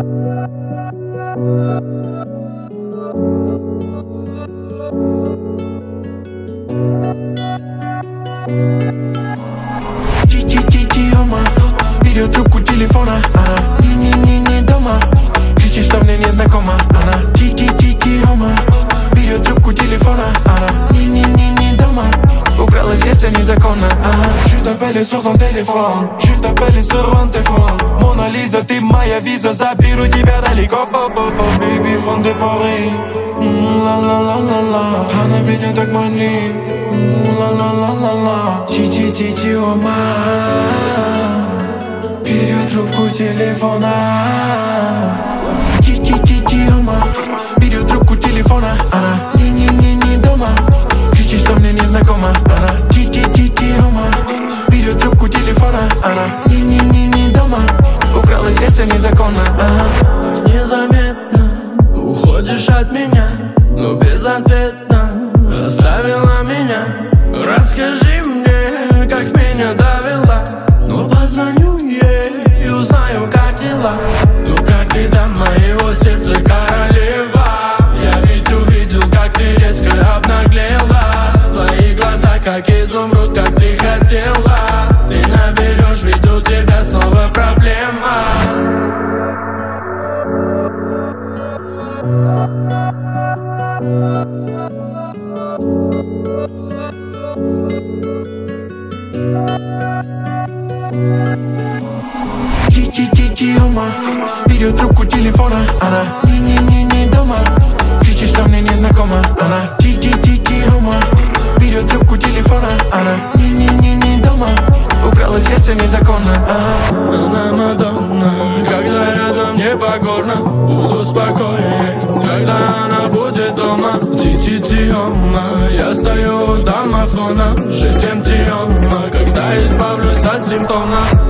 Берет трубку телефона, она не дома. Кричит, что мне незнакома. Она хома. Берет трубку телефона, она не дома. Украла сердце незаконно. Je t'appelle sur ton téléphone, je t'appelle sur un téléphone. Mona Lisa, ты моя виза, заберу тебя далеко. Baby from de Paris, la la la la la. Она меня так манит, la la la la la. Чи-чи-чи-чи, ома. Берет трубку телефона. Чи-чи-чи-чи, ома. Берет трубку телефона. Она не дома. Кричит, что мне незнакома. Она чи-чи-чи-чи, ома. Берет трубку телефона. Она не дома. Украла сердце незаконно. Незаметно уходишь от меня, но безответно оставила меня. Расскажи мне, как меня довела. Ну позвоню ей и узнаю, как дела. Ну как ты там моего сердца, королева? Я ведь увидел, как ты резко обнаглела. Твои глаза, как изумруд, как ты хотела. Ты наберешь, ведь у тебя снова проблема. Чи-чи-чи-чи, ома. Берет трубку телефона. Она не дома. Кричит, что мне незнакома. Она чи-чи-чи-чи, ома. Берет трубку телефона. Она не дома. Украла сердце незаконно. Она Мадонна, когда рядом непокорно. Буду спокоен, когда она будет дома. Ти-ти-ти-ома, я стою у домофона. Ждем Тиома, когда избавлюсь от симптомов.